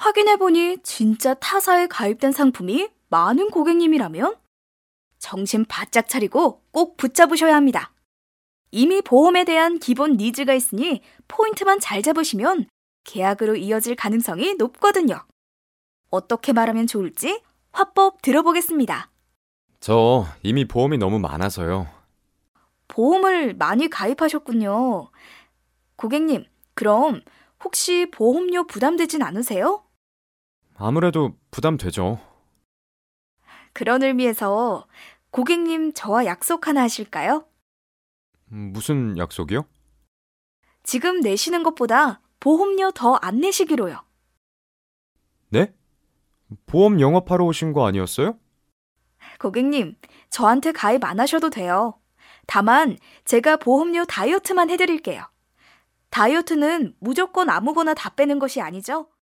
확인해보니 진짜 타사에 가입된 상품이 많은 고객님이라면? 정신 바짝 차리고 꼭 붙잡으셔야 합니다. 이미 보험에 대한 기본 니즈가 있으니 포인트만 잘 잡으시면 계약으로 이어질 가능성이 높거든요. 어떻게 말하면 좋을지 화법 들어보겠습니다. 저 이미 보험이 너무 많아서요. 보험을 많이 가입하셨군요. 고객님, 그럼 혹시 보험료 부담되진 않으세요? 아무래도 부담되죠. 그런 의미에서 고객님 저와 약속 하나 하실까요? 무슨 약속이요? 지금 내시는 것보다 보험료 더 안 내시기로요. 네? 보험 영업하러 오신 거 아니었어요? 고객님, 저한테 가입 안 하셔도 돼요. 다만 제가 보험료 다이어트만 해드릴게요. 다이어트는 무조건 아무거나 다 빼는 것이 아니죠?